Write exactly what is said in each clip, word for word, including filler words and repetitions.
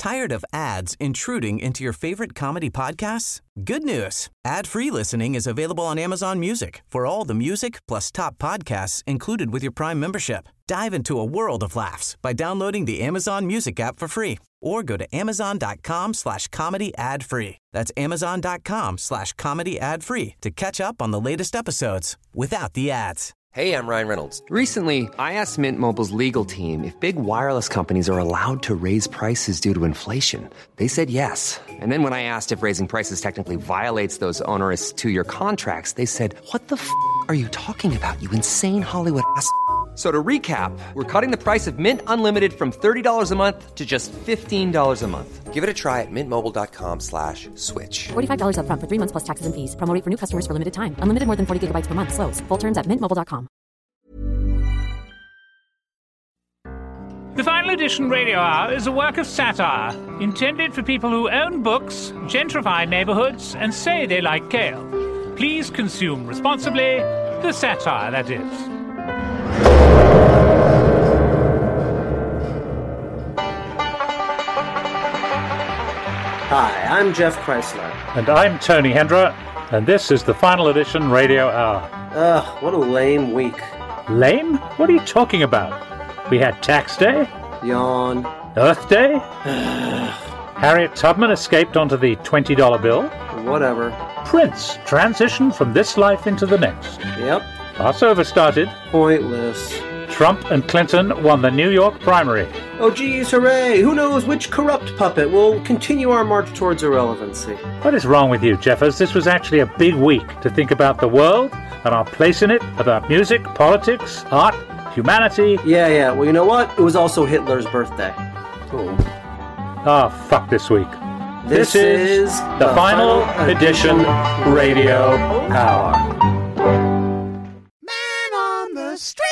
Tired of ads intruding into your favorite comedy podcasts? Good news. Ad-free listening is available on Amazon Music for all the music plus top podcasts included with your Prime membership. Dive into a world of laughs by downloading the Amazon Music app for free or go to amazon.com slash comedy ad free. That's amazon.com slash comedy ad free to catch up on the latest episodes without the ads. Hey, I'm Ryan Reynolds. Recently, I asked Mint Mobile's legal team if big wireless companies are allowed to raise prices due to inflation. They said yes. And then when I asked if raising prices technically violates those onerous two-year contracts, they said, what the f*** are you talking about, you insane Hollywood ass f- So to recap, we're cutting the price of Mint Unlimited from thirty dollars a month to just fifteen dollars a month. Give it a try at mintmobile.com slash switch. forty-five dollars up front for three months plus taxes and fees. Promo rate for new customers for limited time. Unlimited more than forty gigabytes per month. Slows full terms at mint mobile dot com. The Final Edition Radio Hour is a work of satire intended for people who own books, gentrify neighborhoods, and say they like kale. Please consume responsibly. The satire, that is. Hi, I'm Jeff Chrysler. And I'm Tony Hendra, and this is the Final Edition Radio Hour. Ugh, what a lame week. Lame? What are you talking about? We had Tax Day, Yawn. Earth Day, Harriet Tubman escaped onto the twenty dollar bill, Whatever. Prince transitioned from this life into the next, Yep. Passover started, Pointless. Trump and Clinton won the New York primary. Oh geez, hooray! Who knows which corrupt puppet will continue our march towards irrelevancy? What is wrong with you, Jeffers? This was actually a big week to think about the world and our place in it, about music, politics, art, humanity. Yeah, yeah, well you know what? It was also Hitler's birthday. Ah, fuck this week. This, This is the Final Edition Radio Hour. Man on the street!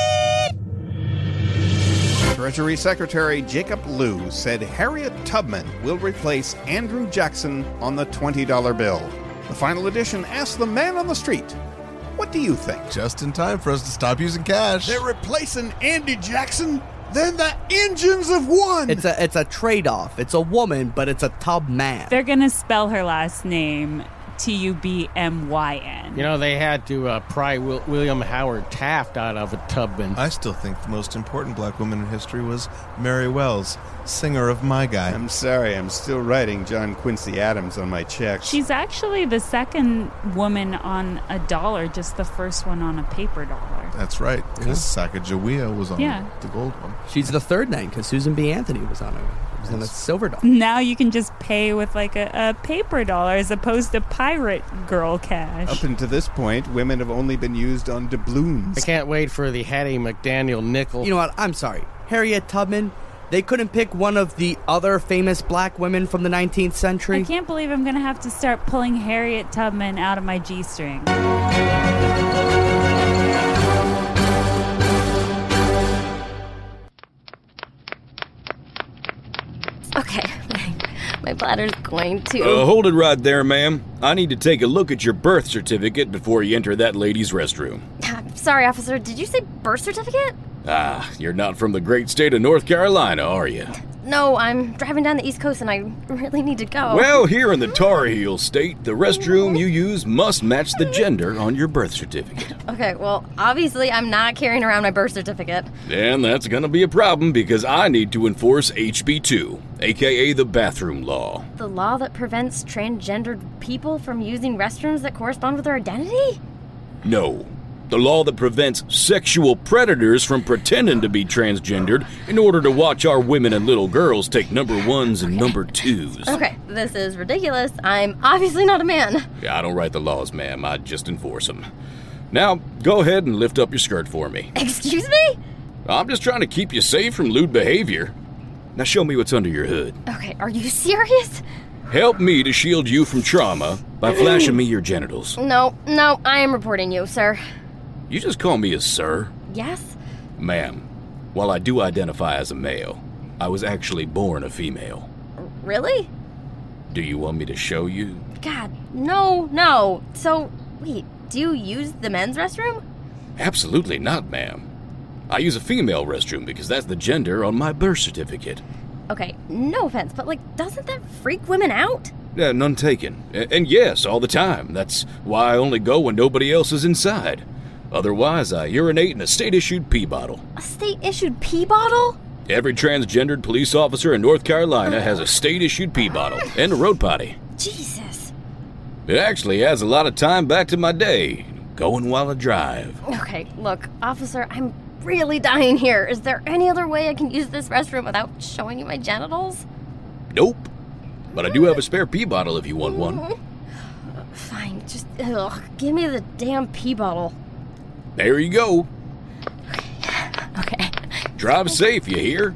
Treasury Secretary Jacob Lew said Harriet Tubman will replace Andrew Jackson on the twenty dollar bill. The Final Edition asked the man on the street, what do you think? Just in time for us to stop using cash. They're replacing Andy Jackson? Then the engines have won! It's a it's a trade-off. It's a woman, but it's a tub man. They're going to spell her last name T U B M Y N. You know, they had to uh, pry Will- William Howard Taft out of a Tubman. I still think the most important black woman in history was Mary Wells, singer of My Guy. I'm sorry, I'm still writing John Quincy Adams on my checks. She's actually the second woman on a dollar, just the first one on a paper dollar. That's right, because Sacagawea was on Yeah. the gold one. She's the third name because Susan B. Anthony was on it. Was on a silver dollar. Now you can just pay with like a, a paper dollar as opposed to pirate girl cash. Up until this point, women have only been used on doubloons. I can't wait for the Hattie McDaniel nickel. You know what? I'm sorry. Harriet Tubman, they couldn't pick one of the other famous black women from the nineteenth century? I can't believe I'm going to have to start pulling Harriet Tubman out of my G-string. Okay, my bladder's going to... Uh, hold it right there, ma'am. I need to take a look at your birth certificate before you enter that lady's restroom. Sorry, officer, did you say birth certificate? Ah, you're not from the great state of North Carolina, are you? No, I'm driving down the East Coast and I really need to go. Well, here in the Tar Heel state, the restroom you use must match the gender on your birth certificate. Okay, well, obviously I'm not carrying around my birth certificate. And that's gonna be a problem because I need to enforce H B two, aka the bathroom law. The law that prevents transgendered people from using restrooms that correspond with their identity? No. The law that prevents sexual predators from pretending to be transgendered in order to watch our women and little girls take number ones and number twos. Okay, this is ridiculous. I'm obviously not a man. Yeah, I don't write the laws, ma'am. I just enforce them. Now, go ahead and lift up your skirt for me. Excuse me? I'm just trying to keep you safe from lewd behavior. Now show me what's under your hood. Okay, are you serious? Help me to shield you from trauma by flashing me your genitals. No, no, I am reporting you, sir. You just call me a sir? Yes? Ma'am, while I do identify as a male, I was actually born a female. Really? Do you want me to show you? God, no, no. So, wait, do you use the men's restroom? Absolutely not, ma'am. I use a female restroom because that's the gender on my birth certificate. Okay, no offense, but, like, doesn't that freak women out? Yeah, none taken. A- and yes, all the time. That's why I only go when nobody else is inside. Otherwise, I urinate in a state-issued pee bottle. A state-issued pee bottle? Every transgendered police officer in North Carolina has a state-issued pee bottle and a road potty. Jesus. It actually adds a lot of time back to my day, going while I drive. Okay, look, officer, I'm really dying here. Is there any other way I can use this restroom without showing you my genitals? Nope. But I do have a spare pee bottle if you want one. Fine, just ugh, give me the damn pee bottle. There you go. Okay. Drive safe, you hear?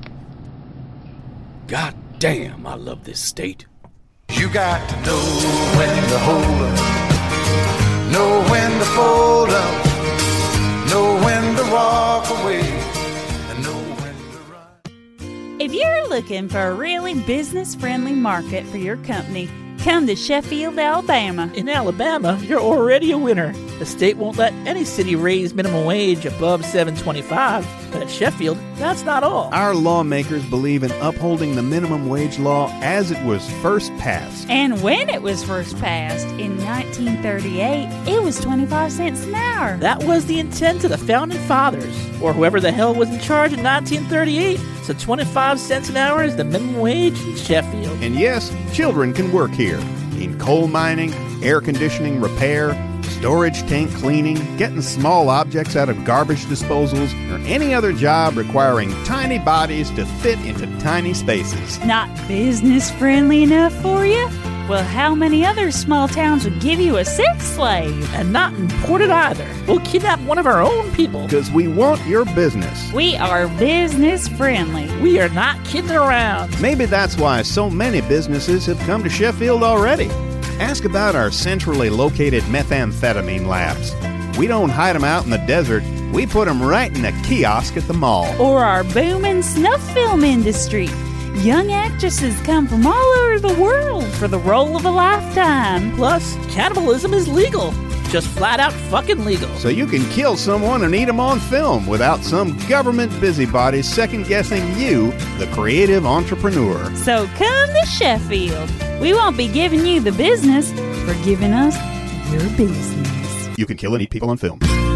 God damn, I love this state. You got to know when to hold up, know when to fold up, know when to walk away, and know when to run. If you're looking for a really business-friendly market for your company, come to Sheffield, Alabama. In Alabama, you're already a winner. The state won't let any city raise minimum wage above seven twenty-five, but at Sheffield, that's not all. Our lawmakers believe in upholding the minimum wage law as it was first passed. And when it was first passed, in nineteen thirty-eight, it was twenty-five cents an hour. That was the intent of the Founding Fathers, or whoever the hell was in charge in nineteen thirty-eight. So twenty-five cents an hour is the minimum wage in Sheffield. And yes, children can work here in coal mining, air conditioning repair, storage tank cleaning, getting small objects out of garbage disposals, or any other job requiring tiny bodies to fit into tiny spaces. Not business-friendly enough for you? Well, how many other small towns would give you a sex slave? And not imported either. We'll kidnap one of our own people. Because we want your business. We are business-friendly. We are not kidding around. Maybe that's why so many businesses have come to Sheffield already. Ask about our centrally located methamphetamine labs. We don't hide them out in the desert. We put them right in a kiosk at the mall. Or our booming snuff film industry. Young actresses come from all over the world for the role of a lifetime. Plus, cannibalism is legal. Just flat out fucking legal. So you can kill someone and eat them on film without some government busybody second-guessing you, the creative entrepreneur. So come to Sheffield. We won't be giving you the business for giving us your business. You can kill and eat people on film.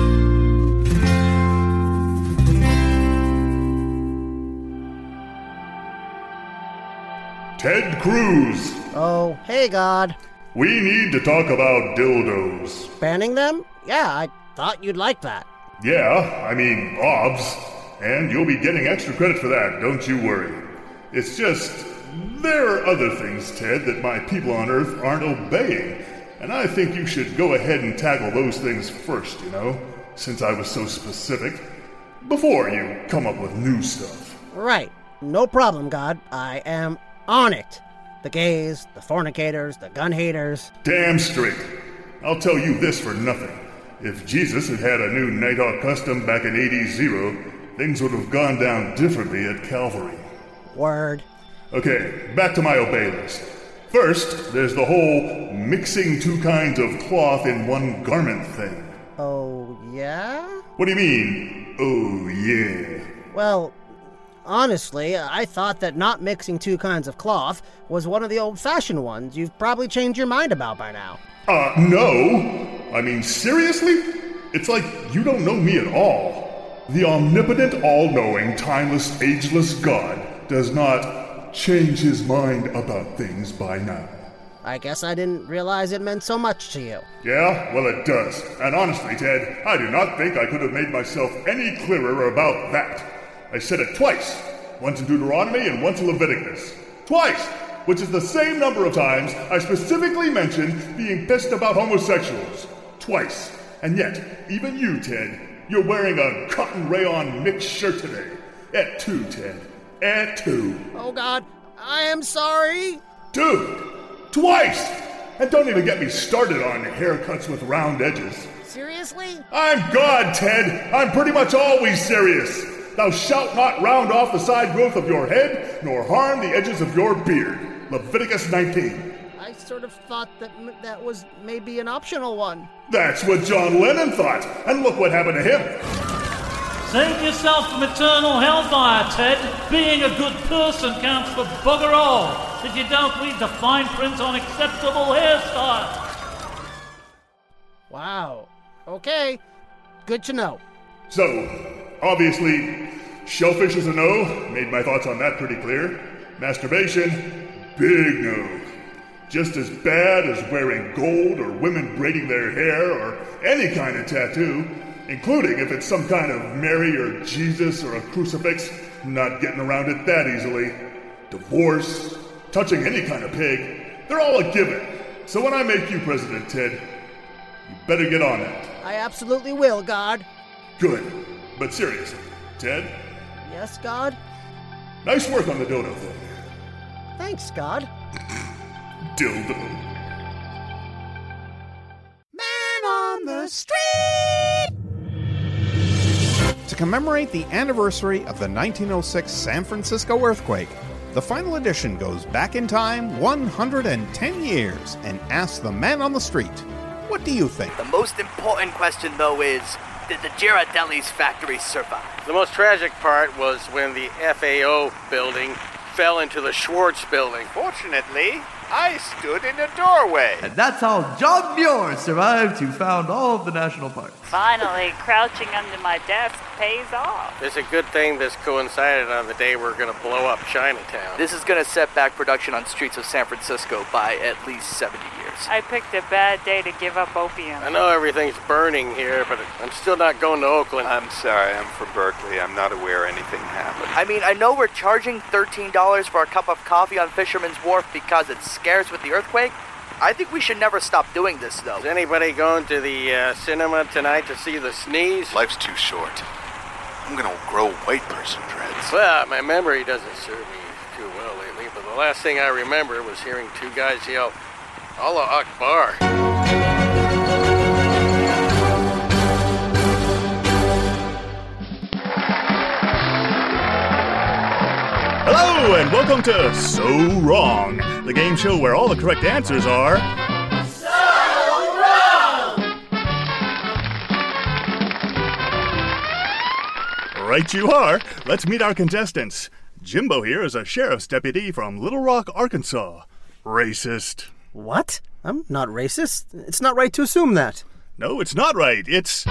Ted Cruz. Oh, hey, God. We need to talk about dildos. Banning them? Yeah, I thought you'd like that. Yeah, I mean, obs. And you'll be getting extra credit for that, don't you worry. It's just, there are other things, Ted, that my people on Earth aren't obeying. And I think you should go ahead and tackle those things first, you know, since I was so specific, before you come up with new stuff. Right. No problem, God. I am on it. The gays, the fornicators, the gun haters. Damn straight. I'll tell you this for nothing. If Jesus had had a new Nighthawk custom back in A D zero, things would have gone down differently at Calvary. Word. Okay, back to my obey list. First, there's the whole mixing two kinds of cloth in one garment thing. Oh, yeah? What do you mean, oh, yeah? Well, honestly, I thought that not mixing two kinds of cloth was one of the old-fashioned ones you've probably changed your mind about by now. Uh, no. I mean, seriously? It's like you don't know me at all. The omnipotent, all-knowing, timeless, ageless God does not change his mind about things by now. I guess I didn't realize it meant so much to you. Yeah? Well, it does. And honestly, Ted, I do not think I could have made myself any clearer about that. I said it twice. Once in Deuteronomy and once in Leviticus. Twice! Which is the same number of times I specifically mentioned being pissed about homosexuals. Twice. And yet, even you, Ted, you're wearing a cotton rayon mixed shirt today. Et tu, Ted. Et tu. Oh, God. I am sorry. Dude! Twice! And don't even get me started on haircuts with round edges. Seriously? I'm God, Ted! I'm pretty much always serious! Thou shalt not round off the side growth of your head, nor harm the edges of your beard. Leviticus nineteen. I sort of thought that m- that was maybe an optional one. That's what John Lennon thought, and look what happened to him. Save yourself from eternal hellfire, Ted. being a good person counts for bugger all if you don't read the fine print on acceptable hairstyles. Wow. Okay. Good to know. So, obviously, shellfish is a no. Made my thoughts on that pretty clear. Masturbation, big no. Just as bad as wearing gold or women braiding their hair or any kind of tattoo, including if it's some kind of Mary or Jesus or a crucifix. Not getting around it that easily. Divorce, touching any kind of pig, they're all a given. So when I make you President, Ted, you better get on it. I absolutely will, God. Good. But seriously, Ted? Yes, God? Nice work on the dodo thing. Thanks, God. Dildo. Man on the street! To commemorate the anniversary of the nineteen oh six San Francisco earthquake, the final edition goes back in time one hundred ten years and asks the man on the street, what do you think? The most important question, though, is, did the Girardelli's factory survive? The most tragic part was when the F A O building fell into the Schwartz building. Fortunately, I stood in the doorway. And that's how John Muir survived to found all of the national parks. Finally, crouching under my desk pays off. It's a good thing this coincided on the day we're going to blow up Chinatown. This is going to set back production on streets of San Francisco by at least seventy years. I picked a bad day to give up opium. I know everything's burning here, but I'm still not going to Oakland. I'm sorry, I'm from Berkeley. I'm not aware anything happened. I mean, I know we're charging thirteen dollars for a cup of coffee on Fisherman's Wharf because it's scarce with the earthquake. I think we should never stop doing this, though. Is anybody going to the uh, cinema tonight to see The Sneeze? Life's too short. I'm gonna grow white person dreads. Well, my memory doesn't serve me too well lately, but the last thing I remember was hearing two guys yell, Allah Akbar. Hello, and welcome to So Wrong, the game show where all the correct answers are... So wrong! Right you are. Let's meet our contestants. Jimbo here is a sheriff's deputy from Little Rock, Arkansas. Racist. What? I'm not racist. It's not right to assume that. No, it's not right. It's... So,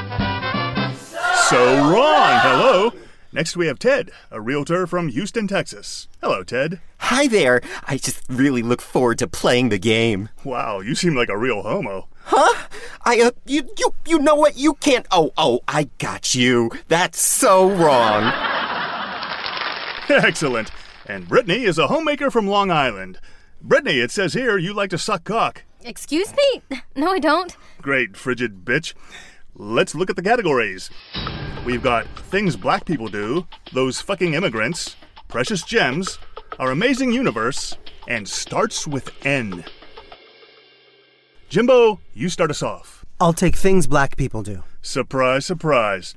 so wrong. Hello. Next we have Ted, a realtor from Houston, Texas. Hello, Ted. Hi there. I just really look forward to playing the game. Wow, you seem like a real homo. Huh? I, uh, you, you, you know what? You can't... Oh, oh, I got you. That's so wrong. Excellent. And Brittany is a homemaker from Long Island. Brittany, it says here you like to suck cock. Excuse me? No, I don't. Great, frigid bitch. Let's look at the categories. We've got things black people do, those fucking immigrants, precious gems, our amazing universe, and starts with N. Jimbo, you start us off. I'll take things black people do. Surprise, surprise.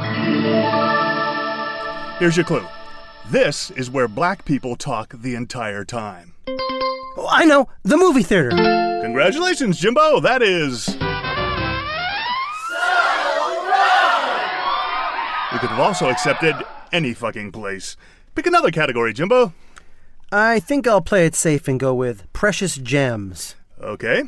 Here's your clue. This is where black people talk the entire time. Oh, I know, the movie theater. Congratulations, Jimbo. That is... So wrong! We could have also accepted any fucking place. Pick another category, Jimbo. I think I'll play it safe and go with precious gems. Okay.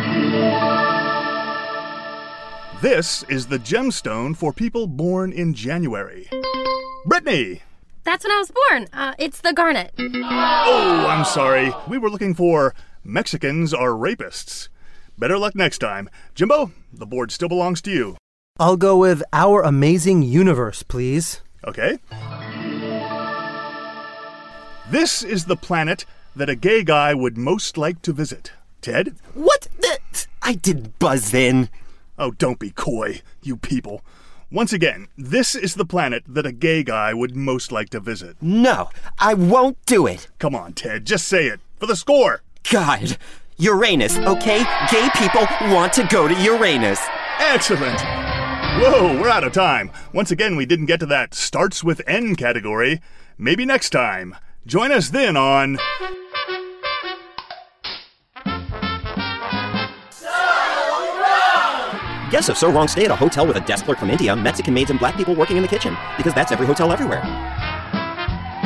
This is the gemstone for people born in January. Brittany! That's when I was born. Uh, it's the garnet. Oh, I'm sorry. We were looking for Mexicans are rapists. Better luck next time. Jimbo, the board still belongs to you. I'll go with our amazing universe, please. Okay. This is the planet that a gay guy would most like to visit. Ted? What the... I didn't buzz in. Oh, don't be coy, you people. Once again, this is the planet that a gay guy would most like to visit. No, I won't do it. Come on, Ted, just say it. For the score. God. Uranus, okay? Gay people want to go to Uranus. Excellent. Whoa, we're out of time. Once again, we didn't get to that starts with N category. Maybe next time. Join us then on... Guests of So Wrong stay at a hotel with a desk clerk from India, Mexican maids, and black people working in the kitchen, because that's every hotel everywhere.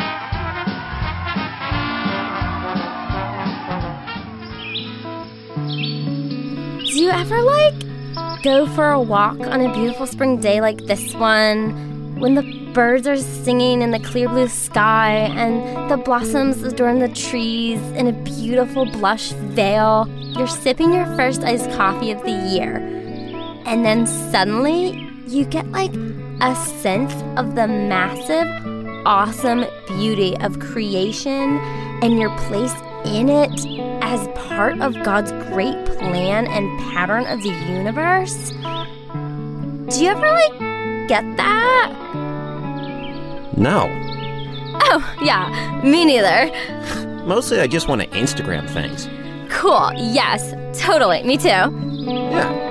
Do you ever, like, go for a walk on a beautiful spring day like this one, when the birds are singing in the clear blue sky and the blossoms adorn the trees in a beautiful blush veil? You're sipping your first iced coffee of the year, and then suddenly you get, like, a sense of the massive, awesome beauty of creation and your place in it as part of God's great plan and pattern of the universe. Do you ever, like, get that? No. Oh, yeah, me neither. Mostly I just want to Instagram things. Cool, yes, totally, me too. Yeah.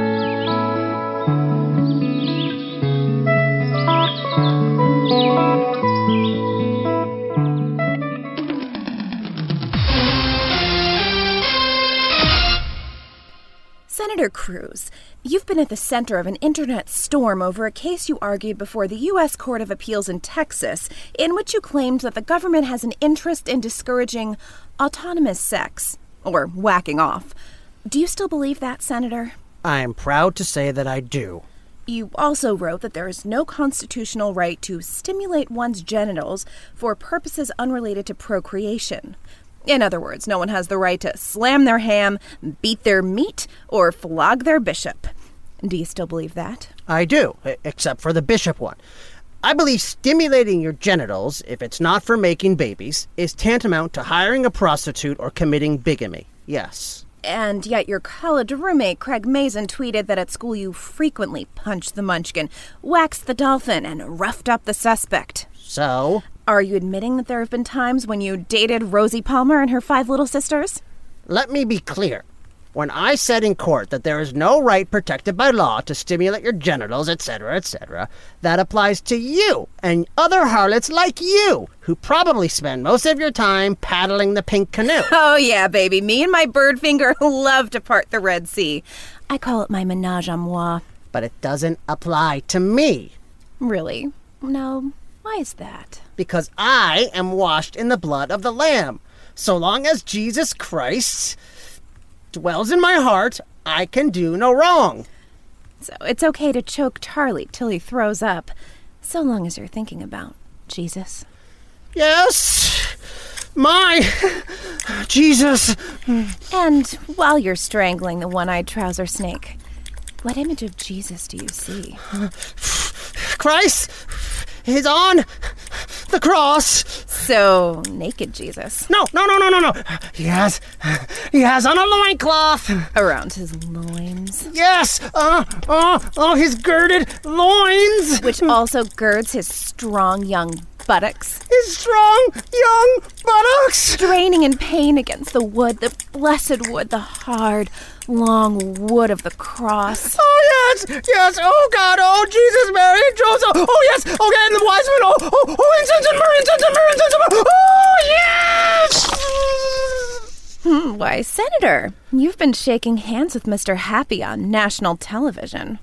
Senator Cruz, you've been at the center of an internet storm over a case you argued before the U S Court of Appeals in Texas, in which you claimed that the government has an interest in discouraging autonomous sex, or whacking off. Do you still believe that, Senator? I am proud to say that I do. You also wrote that there is no constitutional right to stimulate one's genitals for purposes unrelated to procreation. In other words, no one has the right to slam their ham, beat their meat, or flog their bishop. Do you still believe that? I do, except for the bishop one. I believe stimulating your genitals, if it's not for making babies, is tantamount to hiring a prostitute or committing bigamy. Yes. And yet your college roommate, Craig Mazin, tweeted that at school you frequently punched the munchkin, waxed the dolphin, and roughed up the suspect. So? Are you admitting that there have been times when you dated Rosie Palmer and her five little sisters? Let me be clear. When I said in court that there is no right protected by law to stimulate your genitals, et cetera, et cetera, that applies to you and other harlots like you, who probably spend most of your time paddling the pink canoe. Oh yeah, baby. Me and my bird finger love to part the Red Sea. I call it my menage a moi. But it doesn't apply to me. Really? No. Why is that? Because I am washed in the blood of the Lamb. So long as Jesus Christ dwells in my heart, I can do no wrong. So it's okay to choke Charlie till he throws up, so long as you're thinking about Jesus. Yes, my Jesus. And while you're strangling the one-eyed trouser snake, what image of Jesus do you see? Christ is on the cross. So, naked Jesus. No, no, no, no, no, no. He has, he has on a loincloth. Around his loins. Yes, uh, uh, oh, his girded loins. Which also girds his strong young buttocks. His strong young buttocks. Straining in pain against the wood, the blessed wood, the hard, long wood of the cross. Oh, yes, yes, oh, God, oh, Jesus, Mary, and Joseph, oh, yes, okay, and the wise men, oh, oh, oh, incense and myrrh, incense and myrrh, incense and myrrh, oh, yes! Hmm, why, Senator, you've been shaking hands with Mister Happy on national television.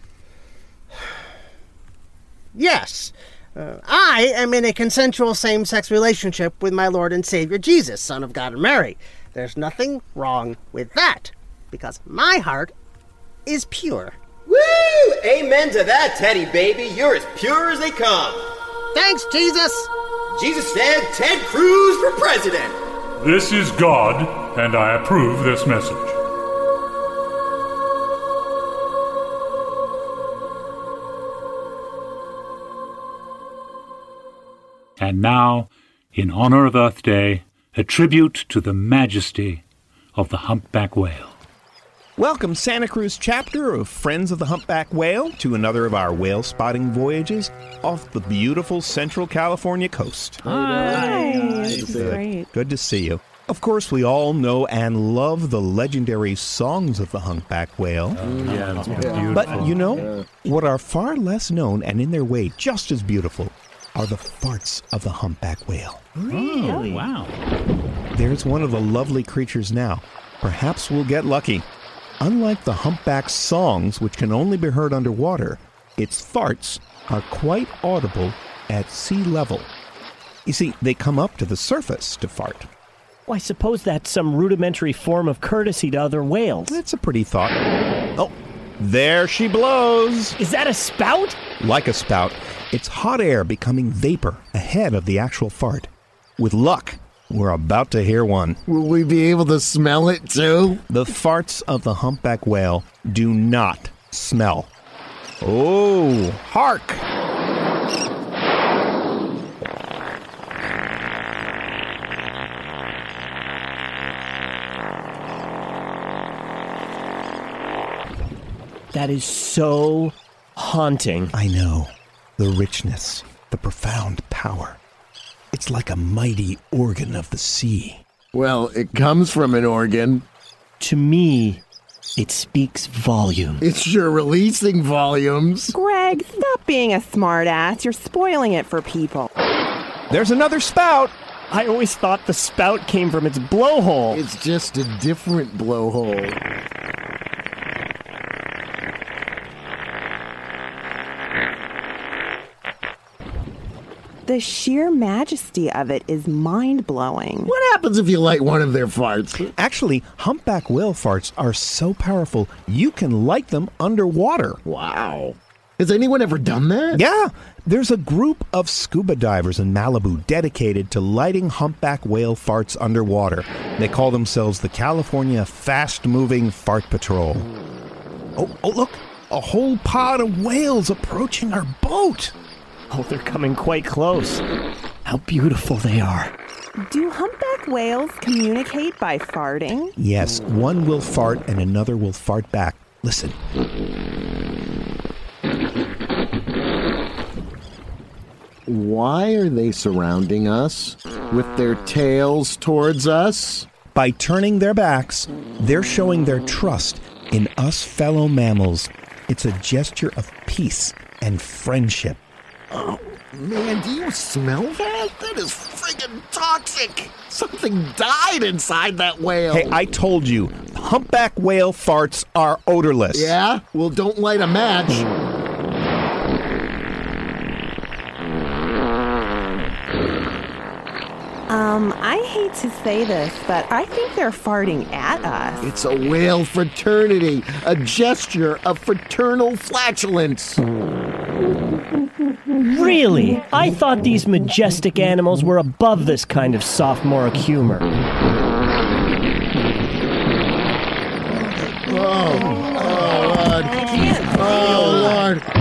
Yes. Uh, I am in a consensual same-sex relationship with my Lord and Savior Jesus, Son of God and Mary. There's nothing wrong with that, because my heart is pure. Woo! Amen to that, Teddy baby. You're as pure as they come. Thanks, Jesus. Jesus said Ted Cruz for president. This is God, and I approve this message. And now, in honor of Earth Day, a tribute to the majesty of the humpback whale. Welcome, Santa Cruz chapter of Friends of the Humpback Whale, to another of our whale spotting voyages off the beautiful Central California coast. Hi. That's Good. great. Good to see you. Of course, we all know and love the legendary songs of the humpback whale. Oh, yeah, it's beautiful. But, you know, what are far less known and in their way just as beautiful are the farts of the humpback whale. Really? Oh, wow. There's one of the lovely creatures now. Perhaps we'll get lucky. Unlike the humpback's songs, which can only be heard underwater, its farts are quite audible at sea level. You see, they come up to the surface to fart. Well, I suppose that's some rudimentary form of courtesy to other whales. That's a pretty thought. Oh, there she blows. Is that a spout? Like a spout, it's hot air becoming vapor ahead of the actual fart. With luck, we're about to hear one. Will we be able to smell it too? The farts of the humpback whale do not smell. Oh, hark! That is so haunting. I know. The richness, the profound power. It's like a mighty organ of the sea. Well, it comes from an organ. To me, it speaks volumes. It's sure releasing volumes. Greg, stop being a smartass. You're spoiling it for people. There's another spout. I always thought the spout came from its blowhole. It's just a different blowhole. The sheer majesty of it is mind-blowing. What happens if you light one of their farts? Actually, humpback whale farts are so powerful, you can light them underwater. Wow. Has anyone ever done that? Yeah. There's a group of scuba divers in Malibu dedicated to lighting humpback whale farts underwater. They call themselves the California Fast-Moving Fart Patrol. Oh, oh, look. A whole pod of whales approaching our boat. Oh, they're coming quite close. How beautiful they are. Do humpback whales communicate by farting? Yes, one will fart and another will fart back. Listen. Why are they surrounding us with their tails towards us? By turning their backs, they're showing their trust in us fellow mammals. It's a gesture of peace and friendship. Oh, man, do you smell that? That is friggin' toxic. Something died inside that whale. Hey, I told you, humpback whale farts are odorless. Yeah? Well, don't light a match. Um, I hate to say this, but I think they're farting at us. It's a whale fraternity, a gesture of fraternal flatulence. Really? I thought these majestic animals were above this kind of sophomoric humor. Oh, oh, Lord. Oh, Lord.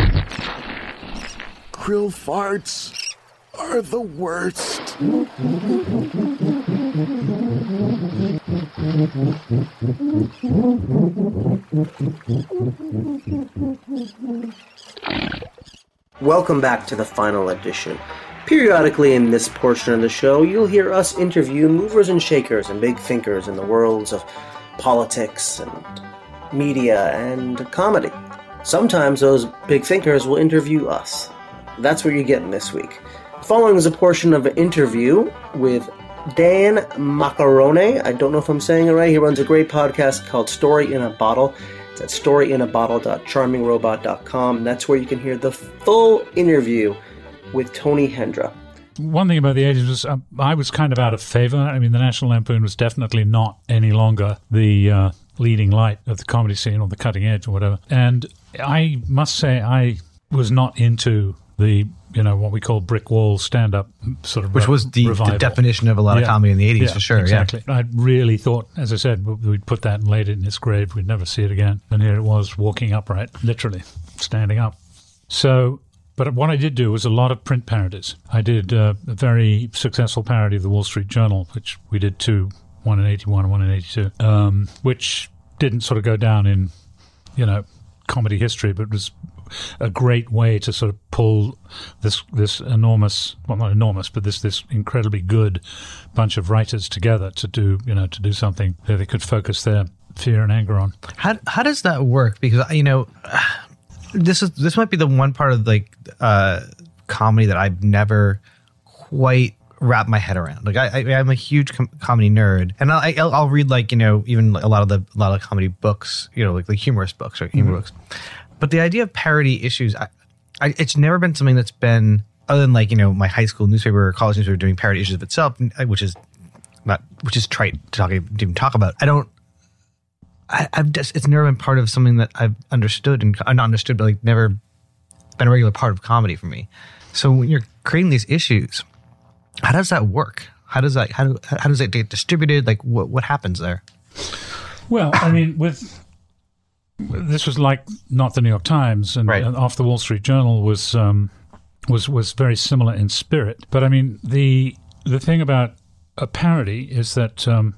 Krill farts are the worst. Welcome back to the final edition. Periodically in this portion of the show, you'll hear us interview movers and shakers and big thinkers in the worlds of politics and media and comedy. Sometimes those big thinkers will interview us. That's what you're getting this week. Following is a portion of an interview with Dan Macarone. I don't know if I'm saying it right. He runs a great podcast called Story in a Bottle. It's at story in a bottle dot charming robot dot com. That's where you can hear the full interview with Tony Hendra. One thing about the eighties was um, I was kind of out of favor. I mean, the National Lampoon was definitely not any longer the uh, leading light of the comedy scene or the cutting edge or whatever. And I must say I was not into the, you know, what we call brick wall stand-up sort of Which re- was the, the definition of a lot yeah. of comedy in the eighties, yeah, for sure. Exactly. Yeah. I really thought, as I said, we'd put that and laid it in its grave. We'd never see it again. And here it was, walking upright, literally, standing up. So, but what I did do was a lot of print parodies. I did uh, a very successful parody of the Wall Street Journal, which we did two, one in eighty-one and one in eighty-two, um, which didn't sort of go down in, you know, comedy history, but was a great way to sort of pull this this enormous, well, not enormous, but this this incredibly good bunch of writers together to do, you know, to do something that they could focus their fear and anger on. How how does that work? Because, you know, this is this might be the one part of like uh, comedy that I've never quite wrapped my head around. Like I, I I'm a huge com- comedy nerd, and I'll, I'll I'll read like, you know, even a lot of the a lot of comedy books, you know, like like humorous books or humor mm-hmm. books. But the idea of parody issues, I, I, it's never been something that's been, other than like, you know, my high school newspaper or college newspaper doing parody issues of itself, which is not which is trite to, talk, to even talk about. I don't. I, I've just it's never been part of something that I've understood and uh, not understood, but like never been a regular part of comedy for me. So when you're creating these issues, how does that work? How does that how do, how does it get distributed? Like what what happens there? Well, I mean, with this was like not the New York Times, and, Right. and Off the Wall Street Journal was um, was was very similar in spirit. But I mean, the the thing about a parody is that um,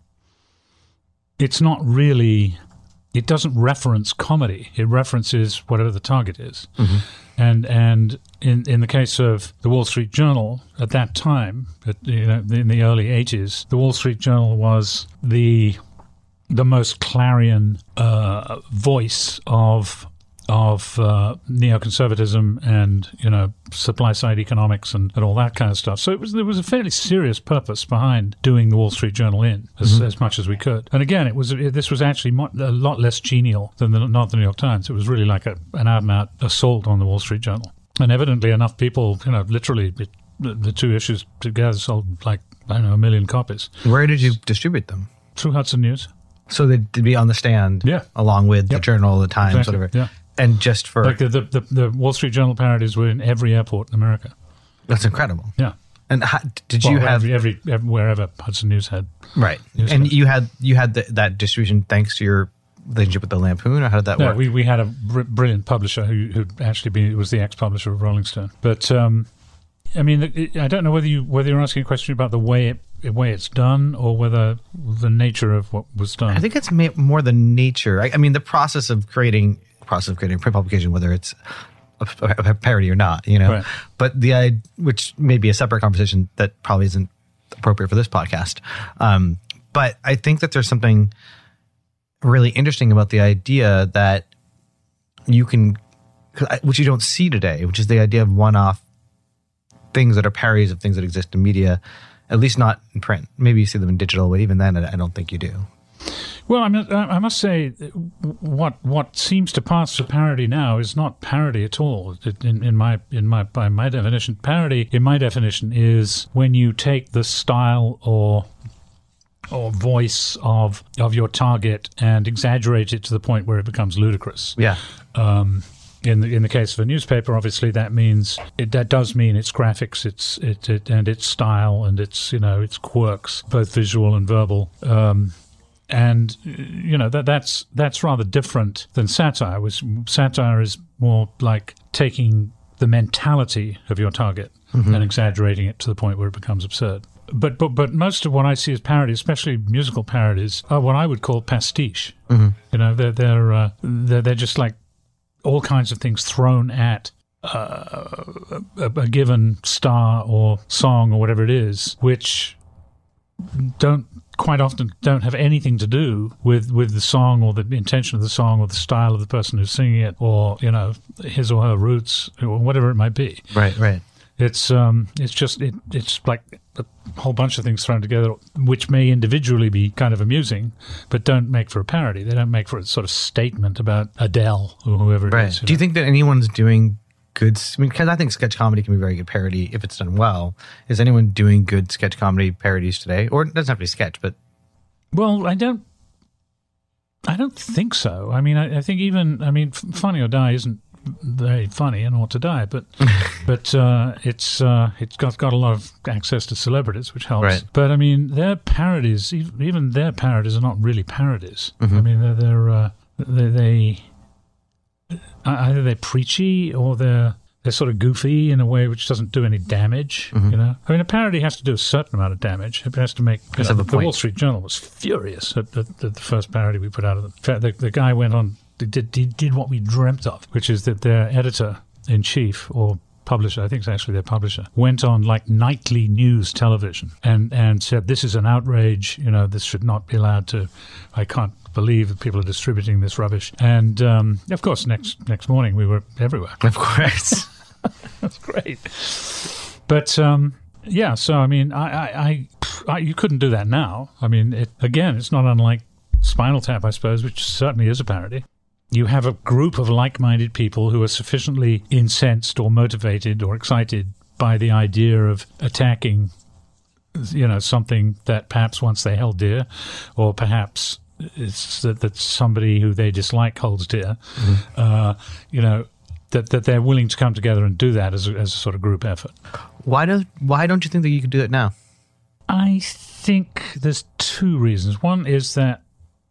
it's not really. It doesn't reference comedy. It references whatever the target is. Mm-hmm. And and in in the case of the Wall Street Journal at that time, at, you know, in the early eighties, the Wall Street Journal was the the most clarion uh, voice of of uh, neoconservatism and, you know, supply side economics and, and all that kind of stuff. So it was there was a fairly serious purpose behind doing the Wall Street Journal in as, Mm-hmm. as much as we could. And again, it was this was actually mo- a lot less genial than the, not the New York Times. It was really like a, an out and out assault on the Wall Street Journal. And evidently enough people, you know, literally it, the, the two issues together sold like, I don't know, a million copies. Where did you distribute them? Through Hudson News. So they'd be on the stand, yeah, along with the Yep. Journal, the Times, Exactly, whatever. yeah. And just for Like the, the, the, the Wall Street Journal parodies were in every airport in America. that's incredible. Yeah. And how, did Well, you have every, every, every wherever Hudson News had right? newsstands. And you had you had the, that distribution thanks to your relationship with the Lampoon, or how did that No, work? we we had a br- brilliant publisher who who'd actually been was the ex-publisher of Rolling Stone. But um, I mean, it, I don't know whether you whether you're asking a question about the way it the way it's done or whether the nature of what was done. I think it's ma- more the nature. I, I mean, the process of creating process of creating a print publication, whether it's a, a parody or not, you know. Right. But the I, which may be a separate conversation that probably isn't appropriate for this podcast. Um, but I think that there's something really interesting about the idea that you can, which you don't see today, which is the idea of one-off things that are parodies of things that exist in media, at least not in print. Maybe you see them in digital, but even then, I don't think you do. Well, I mean, I must say, what what seems to pass for parody now is not parody at all. In, in my in my by my definition, parody in my definition is when you take the style or or voice of of your target and exaggerate it to the point where it becomes ludicrous. Yeah. Um, in the in the case of a newspaper, obviously that means it, that does mean its graphics, its it, it and its style and its you know its quirks, both visual and verbal. Um, And you know that that's that's rather different than satire. Which satire is more like taking the mentality of your target Mhm. and exaggerating it to the point where it becomes absurd. But but but most of what I see as parody, especially musical parodies, are what I would call pastiche. Mhm. You know, they're they're, uh, they're they're just like all kinds of things thrown at uh, a, a given star or song or whatever it is, which don't quite often don't have anything to do with, with the song or the intention of the song or the style of the person who's singing it or, you know, his or her roots or whatever it might be. Right, right. It's um, it's just it, it's like a whole bunch of things thrown together, which may individually be kind of amusing, but don't make for a parody. They don't make for a sort of statement about Adele or whoever it Right. is. Do you think that anyone's doing good? I mean, because I think sketch comedy can be very good parody if it's done well. Is anyone doing good sketch comedy parodies today, or it doesn't have to be sketch, but Well, I don't. I don't think so. I mean, I, I think even. I mean, F- Funny or Die isn't very funny and ought to die, but but uh, it's uh, it's got got a lot of access to celebrities, which helps. Right. But I mean, their parodies, ev- even their parodies, are not really parodies. Mhm. I mean, they're they're uh, they, they either they're preachy or they're. They're sort of goofy in a way which doesn't do any damage, Mhm. you know. I mean, a parody has to do a certain amount of damage. It has to make. You Has know, to have a the point. Wall Street Journal was furious at, at, at the first parody we put out of them. In fact, the, the guy went on, did, did did what we dreamt of, which is that their editor in chief or publisher, I think it's actually their publisher, went on like nightly news television and and said, "This is an outrage. You know, this should not be allowed to. I can't believe that people are distributing this rubbish." And um, of course, next next morning we were everywhere. Of course. That's great. But um, yeah, so I mean, I, I, I, I you couldn't do that now. I mean, it, again, it's not unlike Spinal Tap, I suppose, which certainly is a parody. You have a group of like-minded people who are sufficiently incensed or motivated or excited by the idea of attacking you know, something that perhaps once they held dear, or perhaps it's that, that somebody who they dislike holds dear, mm-hmm. uh, you know, that, that they're willing to come together and do that as a, as a sort of group effort. Why do why don't you think that you could do it now? I think there's two reasons. One is that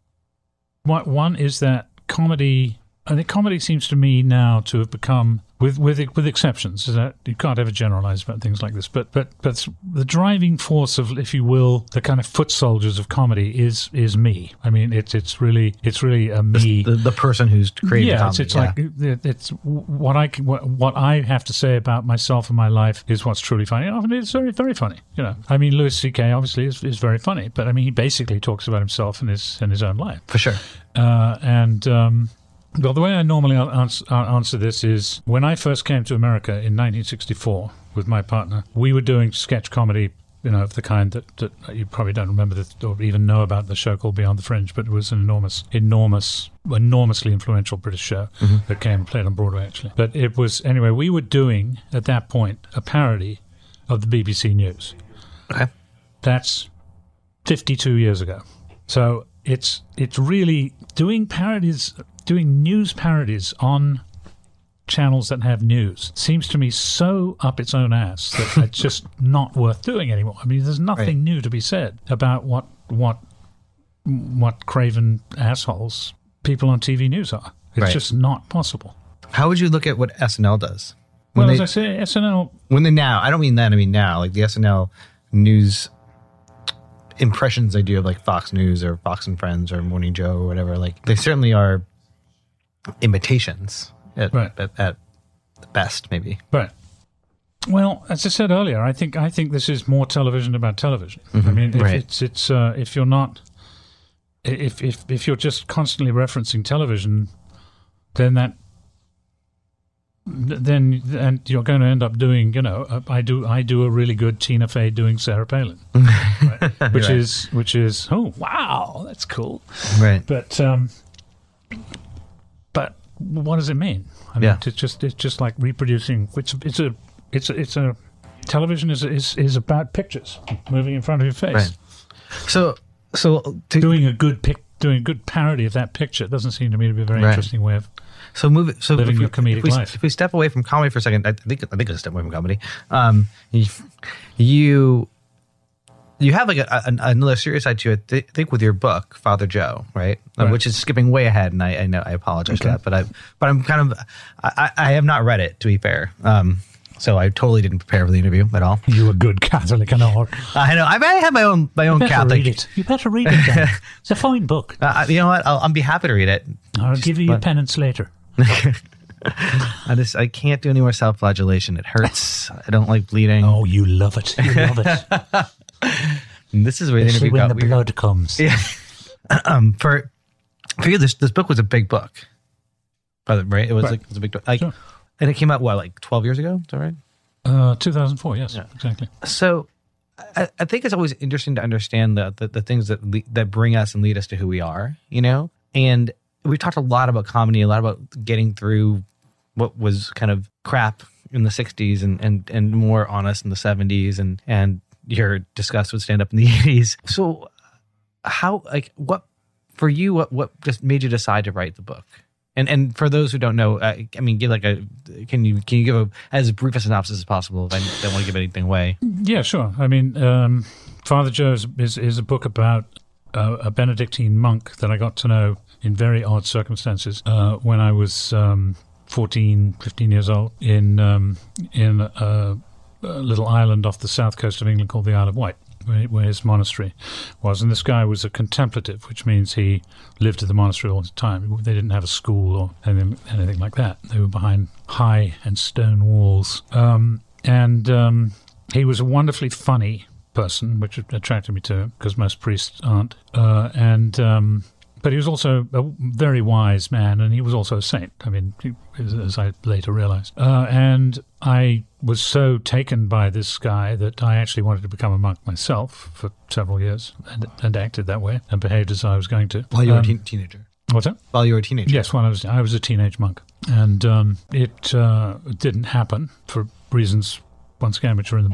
one is that comedy. I think comedy seems to me now to have become, with with with exceptions, is that you can't ever generalize about things like this, but but but the driving force of, if you will, the kind of foot soldiers of comedy is is me. I mean, it's it's really it's really a me, the, the person who's creating yeah, comedy. It's, it's yeah. like it's what I can, what, what I have to say about myself and my life is what's truly funny. And often it's very very funny. You know, I mean, Louis C K obviously is, is very funny, but I mean, he basically talks about himself and his and his own life for sure. Uh, and um, well, the way I normally answer, answer this is, when I first came to America in nineteen sixty-four with my partner, we were doing sketch comedy, you know, of the kind that, that you probably don't remember this, or even know about, the show called Beyond the Fringe, but it was an enormous, enormous, enormously influential British show mm-hmm. that came and played on Broadway, actually. But it was, anyway, we were doing, at that point, a parody of the B B C News. Okay. That's fifty-two years ago. So it's it's really doing parodies... Doing news parodies on channels that have news seems to me so up its own ass that it's just not worth doing anymore. I mean, there's nothing right. new to be said about what what what craven assholes people on T V news are. It's right. just not possible. How would you look at what S N L does? When well, they, as I say, S N L... When they now, I don't mean then, I mean now, like the S N L news impressions they do of like Fox News or Fox and Friends or Morning Joe or whatever, like they certainly are imitations at, right. at, at the best, maybe. Right. Well, as I said earlier, I think I think this is more television about television. Mm-hmm. I mean, if right. it's it's uh, if you're not if if if you're just constantly referencing television, then that then and you're going to end up doing, you know, uh, I do I do a really good Tina Fey doing Sarah Palin, right? which right. is which is oh wow, that's cool, right? But um, but what does it mean? I mean, yeah. it's just it's just like reproducing. It's it's a it's a, it's a television is is is about pictures moving in front of your face. Right. So so to, doing a good pic, doing a good parody of that picture doesn't seem to me to be a very right. interesting way of. So move it. So living if your we, comedic if we, life. If we step away from comedy for a second, I think I think let's step away from comedy. Um, you you, you have like a, a, another serious side to it. I think with your book, Father Joe, right? Right. Uh, which is skipping way ahead, and I, I know I apologize Okay. for that, but I but I'm kind of I, I have not read it, to be fair. Um, so I totally didn't prepare for the interview at all. You a good Catholic and all. I know. I, I have my own my You own better Catholic. read it. You better read it. Then. It's a fine book. Uh, you know what? I'll, I'll be happy to read it. I'll Just- give you your but- penance later. I just I can't do any more self-flagellation. It hurts. I don't like bleeding. Oh, you love it. You love it. And this is where the Especially interview when got the weird. blood comes. Yeah. um, for for you, this this book was a big book. By the right, it was Right. like it was a big book. Like, Sure. and it came out what, like twelve years ago? Is that right? Uh, two thousand four. Yes, Yeah. exactly. So, I, I think it's always interesting to understand the the, the things that le- that bring us and lead us to who we are. You know, and we've talked a lot about comedy, a lot about getting through what was kind of crap in the sixties and, and, and more honest in the seventies, and, and your disgust with stand up in the eighties. So how, like, what, for you, what, what just made you decide to write the book? And, and for those who don't know, uh, I mean, give like a, can you, can you give a, as brief a synopsis as possible? If I don't want to give anything away. Yeah, sure. I mean, um, Father Joe is, is, is a book about uh, a Benedictine monk that I got to know in very odd circumstances uh, when I was, um, fourteen, fifteen years old in um, in a, a little island off the south coast of England called the Isle of Wight, where, where his monastery was. And this guy was a contemplative, which means he lived at the monastery all the time. They didn't have a school or anything, anything like that. They were behind high and stone walls. Um, and um, he was a wonderfully funny person, which attracted me to him, because most priests aren't. Uh, and... Um, But he was also a very wise man, and he was also a saint. I mean, he, as I later realized. Uh, and I was so taken by this guy that I actually wanted to become a monk myself for several years, and, and acted that way, and behaved as I was going to. While you were Um, a teen- teenager. What's that? While you were a teenager. Yes, when I was I was a teenage monk, and um, it uh, didn't happen for reasons, once again, which are in the book.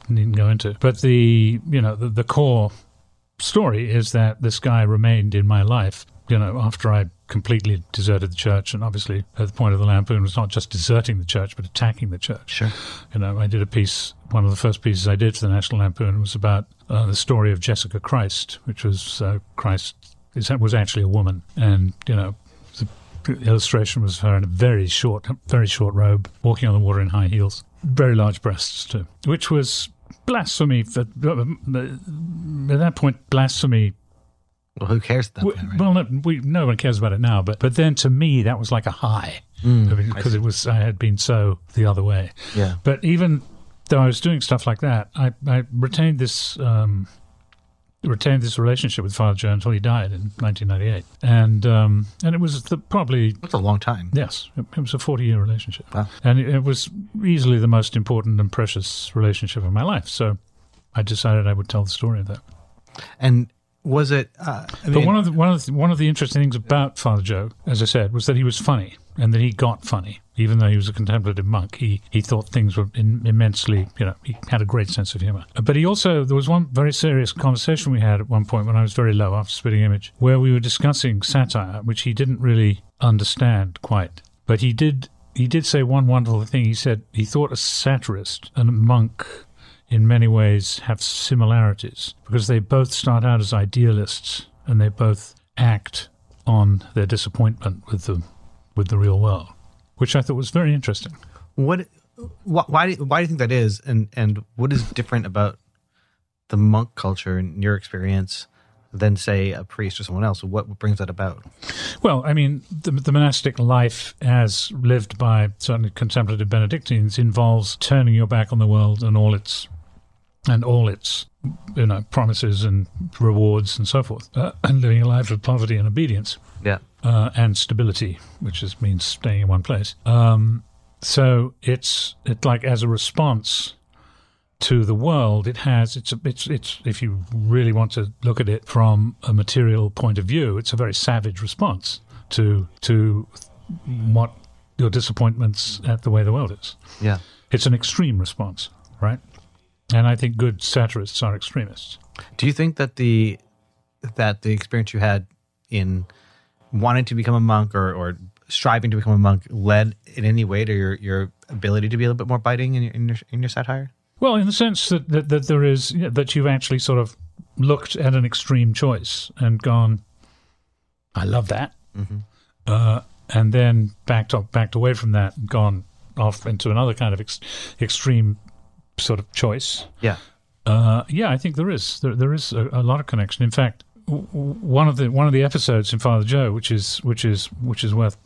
needn't go into. But the you know the, the core story is that this guy remained in my life, you know, after I completely deserted the church, and obviously at the point of the Lampoon was not just deserting the church, but attacking the church. Sure. You know, I did a piece, one of the first pieces I did for the National Lampoon was about uh, the story of Jessica Christ, which was uh, Christ is, was actually a woman, and, you know, the illustration was her in a very short, very short robe, walking on the water in high heels, very large breasts too, which was blasphemy. For, at that point, blasphemy. Well, who cares at that we, point, right? Well, no, we, no one cares about it now, but but then to me that was like a high, Mm, I mean, because it was I had been so the other way. Yeah. But even though I was doing stuff like that, I, I retained this um, retained this relationship with Father Joe until he died in nineteen ninety-eight, and um, and it was the, probably that's a long time. Yes, it, it was a forty year relationship, Wow. and it, it was easily the most important and precious relationship of my life. So I decided I would tell the story of that. And was it? Uh, I but mean, one of the one of the, one of the interesting things about Father Joe, as I said, was that he was funny, and that he got funny, even though he was a contemplative monk. He he thought things were in, immensely, you know, he had a great sense of humor. But he also, there was one very serious conversation we had at one point when I was very low after Spitting Image, where we were discussing satire, which he didn't really understand quite. But he did he did say one wonderful thing. He said he thought a satirist and a monk in many ways have similarities because they both start out as idealists and they both act on their disappointment with the with the real world, which I thought was very interesting. What? Wh- why? Do, why do you think that is? And and what is different about the monk culture in your experience than, say, a priest or someone else? What brings that about? Well, I mean, the, the monastic life as lived by certainly contemplative Benedictines involves turning your back on the world and all its and all its you know promises and rewards and so forth, uh, and living a life of poverty and obedience. Yeah. Uh, and stability, which is, means staying in one place. Um, so it's it like as a response to the world, it has it's a, it's it's if you really want to look at it from a material point of view, it's a very savage response to to what your disappointments at the way the world is. Yeah. It's an extreme response, right? And I think good satirists are extremists. Do you think that the that the experience you had in wanting to become a monk or, or striving to become a monk led in any way to your, your ability to be a little bit more biting in your in your, in your satire? Well, in the sense that, that, that there is, you know, that you've actually sort of looked at an extreme choice and gone, I love that. Mm-hmm. Uh, and then backed up, backed away from that and gone off into another kind of ex- extreme sort of choice. Yeah. Uh, yeah, I think there is. There, there is a, a lot of connection. In fact, w- one of the one of the episodes in Father Joe, which is which is which is worth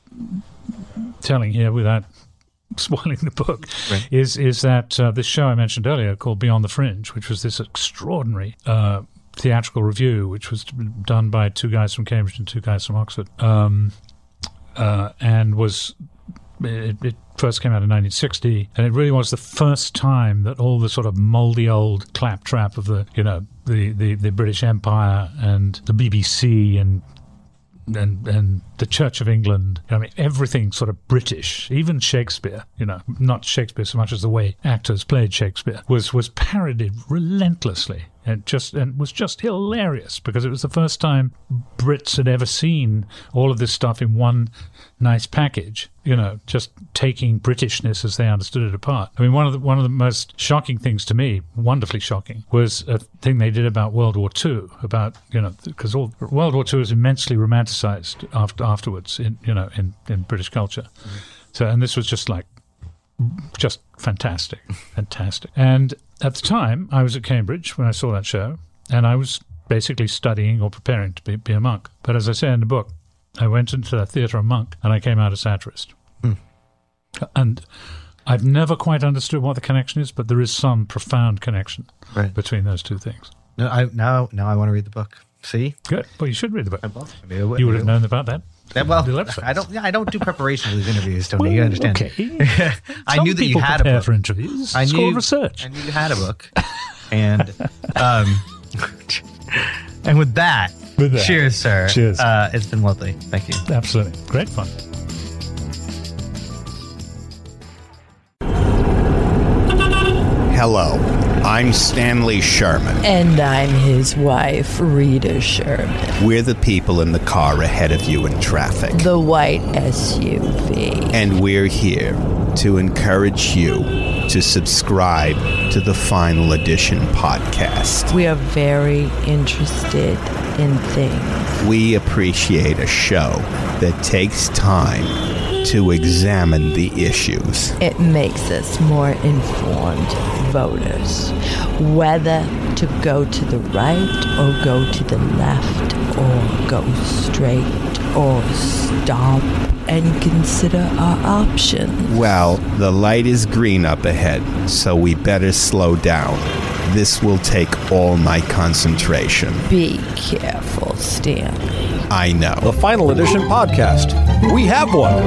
telling here without spoiling the book, right. is is that uh, this show I mentioned earlier called Beyond the Fringe, which was this extraordinary uh, theatrical review, which was done by two guys from Cambridge and two guys from Oxford, um, uh, and was. It, it first came out in nineteen sixty, and it really was the first time that all the sort of mouldy old claptrap of the, you know, the, the, the British Empire and the B B C and and and the Church of England, I mean, everything sort of British, even Shakespeare, you know, not Shakespeare so much as the way actors played Shakespeare, was was parodied relentlessly. And just and was just hilarious because it was the first time Brits had ever seen all of this stuff in one nice package. You know, just taking Britishness as they understood it apart. I mean, one of the one of the most shocking things to me, wonderfully shocking, was a thing they did about World War Two. About you know, because all World War Two is immensely romanticized after afterwards in you know in, in British culture. Mm-hmm. So, and this was just like. Just fantastic, fantastic. And at the time, I was at Cambridge when I saw that show, and I was basically studying or preparing to be, be a monk. But as I say in the book, I went into the theatre a monk, and I came out a satirist. Hmm. And I've never quite understood what the connection is, but there is some profound connection right. between those two things. No, I now now I want to read the book. See, good. Well, you should read the book. I mean, you would have known about that. Yeah, well, I don't. Yeah, I don't do preparation for these interviews, Tony. Well, you understand? Okay. I Some knew that you people had a prepare book for interviews. I It's knew called research. I knew you had a book, and um, and with that, with that, cheers, sir. Cheers. Uh, it's been lovely. Thank you. Absolutely, great fun. Hello. I'm Stanley Sherman. And I'm his wife, Rita Sherman. We're the people in the car ahead of you in traffic. The white S U V. And we're here to encourage you to subscribe to the Final Edition podcast. We are very interested in things. We appreciate a show that takes time to examine the issues. It makes us more informed voters, whether to go to the right or go to the left or go straight or stop and consider our options. Well, the light is green up ahead, so we better slow down. This will take all my concentration. Be careful, Stanley. I know. The Final Edition podcast. We have one.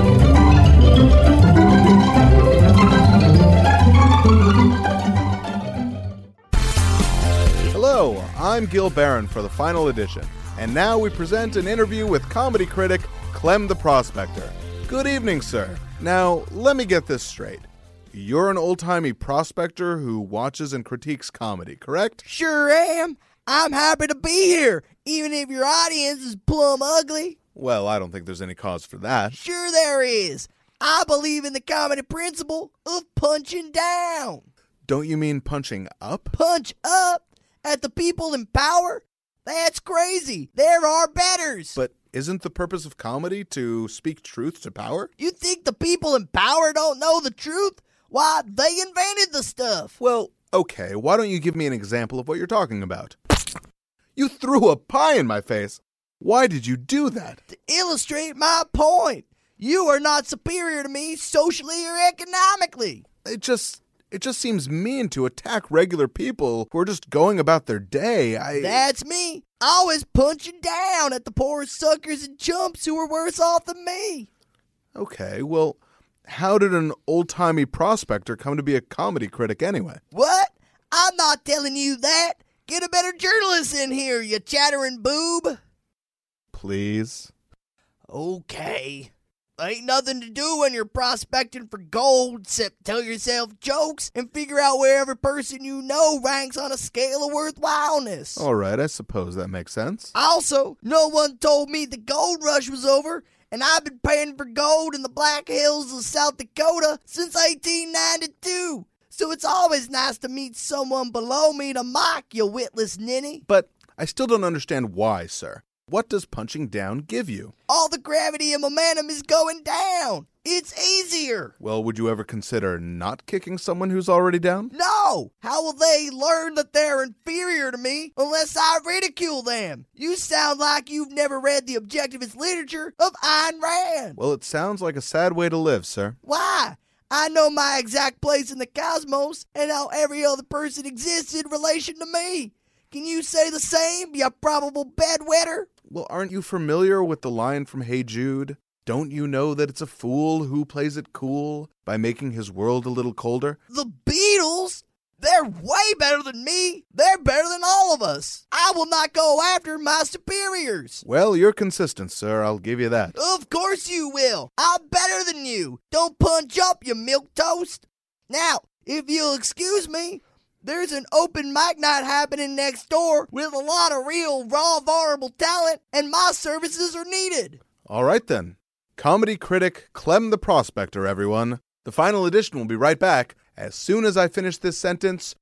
Hello, I'm Gil Barron for the Final Edition, and now we present an interview with comedy critic Clem the Prospector. Good evening, sir. Now, let me get this straight. You're an old-timey prospector who watches and critiques comedy, correct? Sure am. I'm happy to be here, even if your audience is plumb ugly. Well, I don't think there's any cause for that. Sure there is. I believe in the comedy principle of punching down. Don't you mean punching up? Punch up at the people in power? That's crazy. They're our betters. But isn't the purpose of comedy to speak truth to power? You think the people in power don't know the truth? Why, they invented the stuff. Well, okay, why don't you give me an example of what you're talking about? You threw a pie in my face. Why did you do that? To illustrate my point. You are not superior to me socially or economically. It just it just seems mean to attack regular people who are just going about their day. I That's me. Always punching down at the poor suckers and chumps who are worse off than me. Okay, well, how did an old-timey prospector come to be a comedy critic anyway? What? I'm not telling you that. Get a better journalist in here, you chattering boob. Please? Okay. Ain't nothing to do when you're prospecting for gold except tell yourself jokes and figure out where every person you know ranks on a scale of worthwhileness. All right, I suppose that makes sense. Also, no one told me the gold rush was over, and I've been paying for gold in the Black Hills of South Dakota since eighteen ninety-two. So it's always nice to meet someone below me to mock, you witless ninny. But I still don't understand why, sir. What does punching down give you? All the gravity and momentum is going down. It's easier. Well, would you ever consider not kicking someone who's already down? No! How will they learn that they're inferior to me unless I ridicule them? You sound like you've never read the objectivist literature of Ayn Rand. Well, it sounds like a sad way to live, sir. Why? I know my exact place in the cosmos and how every other person exists in relation to me. Can you say the same, you probable bedwetter? Well, aren't you familiar with the line from Hey Jude? Don't you know that it's a fool who plays it cool by making his world a little colder? The Beatles? They're way better than me. They're better than all of us. I will not go after my superiors. Well, you're consistent, sir. I'll give you that. Of course you will. I'm better than you. Don't punch up, you milquetoast. Now, if you'll excuse me, there's an open mic night happening next door with a lot of real, raw, vulnerable talent, and my services are needed. All right, then. Comedy critic Clem the Prospector, everyone. The Final Edition will be right back as soon as I finish this sentence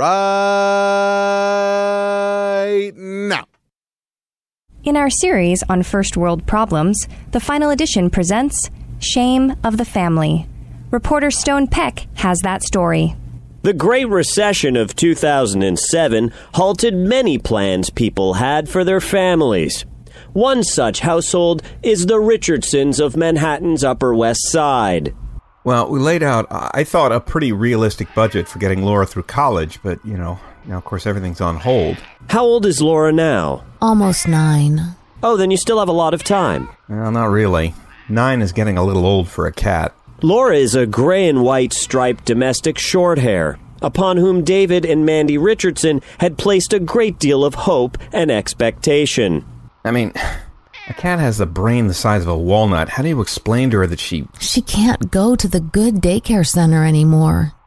right now. In our series on first world problems, The Final Edition presents Shame of the Family. Reporter Stone Peck has that story. The Great Recession of two thousand seven halted many plans people had for their families. One such household is the Richardsons of Manhattan's Upper West Side. Well, we laid out, I thought, a pretty realistic budget for getting Laura through college, but, you know, now, of course, everything's on hold. How old is Laura now? Almost nine. Oh, then you still have a lot of time. Well, not really. Nine is getting a little old for a cat. Laura is a gray and white striped domestic shorthair, upon whom David and Mandy Richardson had placed a great deal of hope and expectation. I mean, a cat has a brain the size of a walnut. How do you explain to her that she... She can't go to the good daycare center anymore.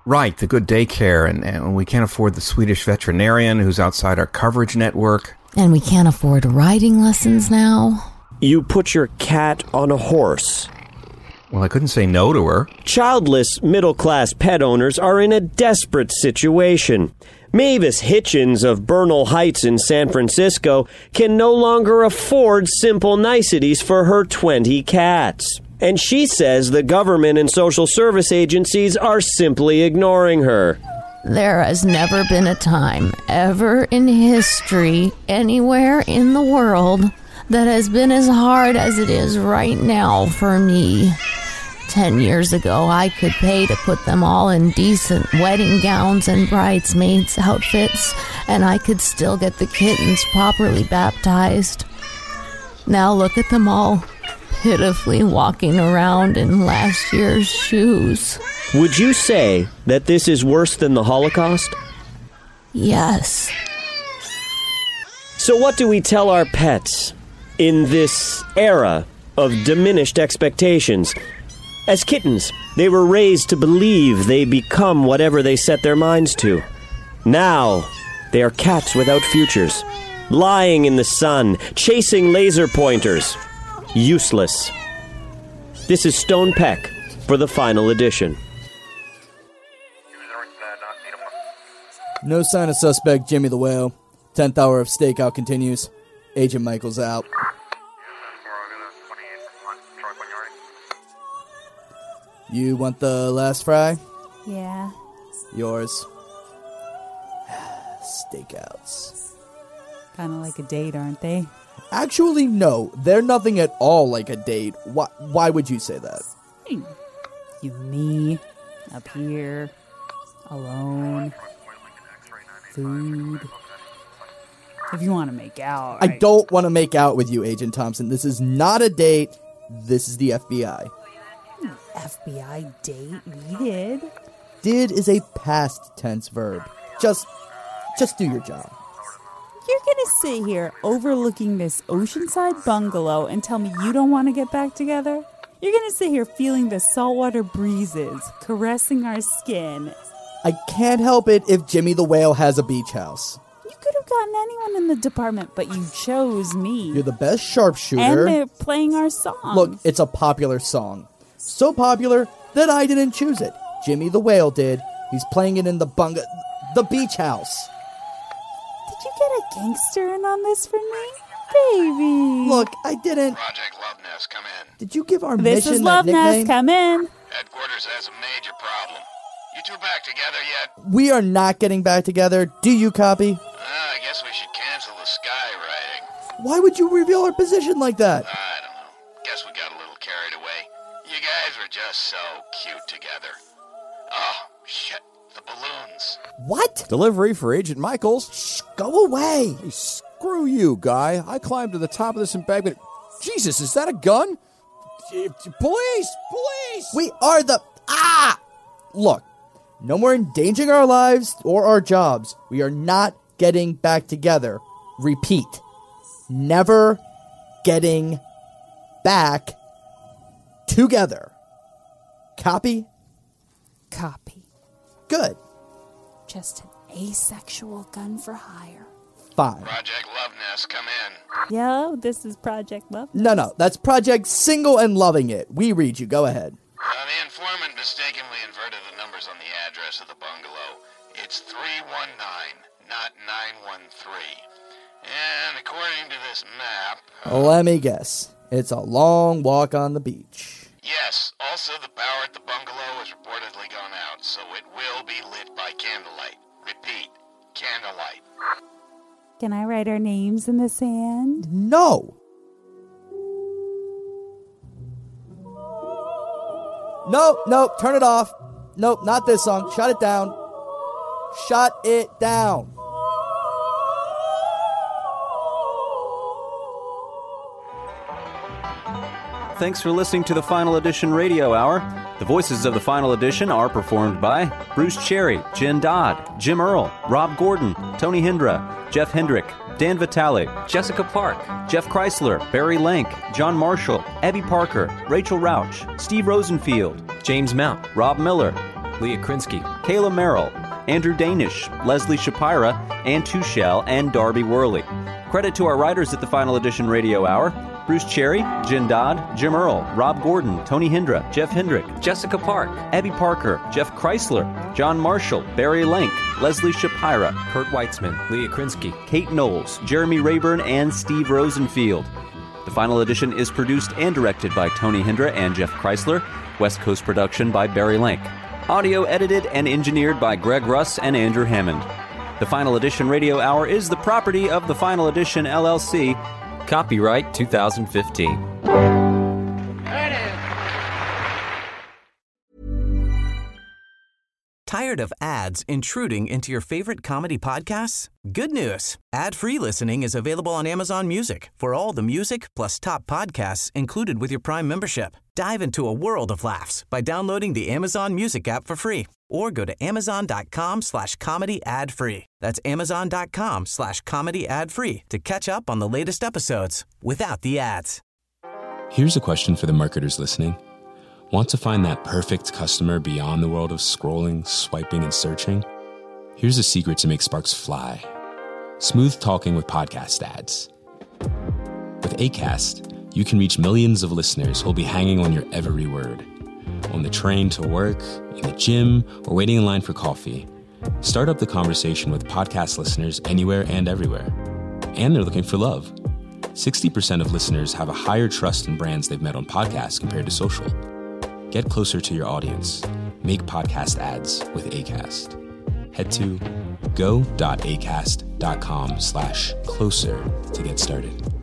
Right, the good daycare, and, and we can't afford the Swedish veterinarian who's outside our coverage network. And we can't afford riding lessons now. You put your cat on a horse. Well, I couldn't say no to her. Childless middle-class pet owners are in a desperate situation. Mavis Hitchens of Bernal Heights in San Francisco can no longer afford simple niceties for her twenty cats. And she says the government and social service agencies are simply ignoring her. There has never been a time, ever in history, anywhere in the world, that has been as hard as it is right now for me. Ten years ago, I could pay to put them all in decent wedding gowns and bridesmaids' outfits, and I could still get the kittens properly baptized. Now look at them all, pitifully walking around in last year's shoes. Would you say that this is worse than the Holocaust? Yes. So what do we tell our pets in this era of diminished expectations? As kittens, they were raised to believe they become whatever they set their minds to. Now, they are cats without futures, lying in the sun, chasing laser pointers. Useless. This is Stone Peck for the final edition. No sign of suspect Jimmy the Whale. Tenth hour of stakeout continues. Agent Michael's out. You want the last fry? Yeah. Yours. Stakeouts. Kind of like a date, aren't they? Actually, no. They're nothing at all like a date. Why, why would you say that? You and me, up here, alone, food. If you want to make out. I don't want to make out with you, Agent Thompson. This is not a date. This is the F B I. F B I date? We did. Did is a past tense verb. Just, just do your job. You're going to sit here overlooking this oceanside bungalow and tell me you don't want to get back together? You're going to sit here feeling the saltwater breezes, caressing our skin. I can't help it if Jimmy the Whale has a beach house. You could have gotten anyone in the department, but you chose me. You're the best sharpshooter. And they're playing our song. Look, it's a popular song. So popular that I didn't choose it. Jimmy the Whale did. He's playing it in the bunga... the beach house. Did you get a gangster in on this for me? Baby. Look, I didn't... Project Love Nest, come in. Did you give our this mission is that Love nickname? Nest, come in. Headquarters has a major problem. You two back together yet? We are not getting back together. Do you copy? Uh, I guess we should cancel the skywriting. Why would you reveal our position like that? I don't know. Guess we got a little carried away. You guys were just so cute together. Oh, shit. The balloons. What? Delivery for Agent Michaels. Shh, go away. Hey, screw you, guy. I climbed to the top of this embankment. Jesus, is that a gun? Police! Police! We are the... Ah! Look, no more endangering our lives or our jobs. We are not getting back together. Repeat. Never getting back together. Copy? Copy. Good. Just an asexual gun for hire. Fine. Project Love Nest, come in. Yo, this is Project Love Nest. No, no, that's Project Single and Loving It. We read you. Go ahead. Uh, the informant mistakenly inverted the numbers on the address of the bungalow. It's three one nine, not nine one three. And according to this map... Uh, Let me guess. It's a long walk on the beach. Yes, also the power at the bungalow has reportedly gone out, so it will be lit by candlelight. Repeat, candlelight. Can I write our names in the sand? No. No, no, turn it off. Nope, not this song. Shut it down. Shut it down. Thanks for listening to the Final Edition Radio Hour. The voices of the Final Edition are performed by Bruce Cherry, Jen Dodd, Jim Earl, Rob Gordon, Tony Hindra, Jeff Hendrick, Dan Vitale, Jessica Park, Jeff Chrysler, Barry Lank, John Marshall, Abby Parker, Rachel Rauch, Steve Rosenfield, James Mount, Rob Miller, Leah Krinsky, Kayla Merrill, Andrew Danish, Leslie Shapira, Ann Tuchel, and Darby Worley. Credit to our writers at the Final Edition Radio Hour: Bruce Cherry, Jen Dodd, Jim Earl, Rob Gordon, Tony Hindra, Jeff Hendrick, Jessica Park, Abby Parker, Jeff Chrysler, John Marshall, Barry Lank, Leslie Shapira, Kurt Weitzman, Leah Krinsky, Kate Knowles, Jeremy Rayburn, and Steve Rosenfield. The Final Edition is produced and directed by Tony Hindra and Jeff Chrysler. West Coast production by Barry Lank. Audio edited and engineered by Greg Russ and Andrew Hammond. The Final Edition Radio Hour is the property of the Final Edition L L C. Copyright two thousand fifteen. Tired of ads intruding into your favorite comedy podcasts? Good news. Ad-free listening is available on Amazon Music for all the music plus top podcasts included with your Prime membership. Dive into a world of laughs by downloading the Amazon Music app for free or go to amazon.com slash comedy ad free. That's amazon.com slash comedy ad free to catch up on the latest episodes without the ads. Here's a question for the marketers listening. Want to find that perfect customer beyond the world of scrolling, swiping, and searching? Here's a secret to make sparks fly. Smooth talking with podcast ads. With Acast, you can reach millions of listeners who'll be hanging on your every word. On the train to work, in the gym, or waiting in line for coffee. Start up the conversation with podcast listeners anywhere and everywhere. And they're looking for love. sixty percent of listeners have a higher trust in brands they've met on podcasts compared to social. Get closer to your audience. Make podcast ads with Acast. Head to go.acast.com slash closer to get started.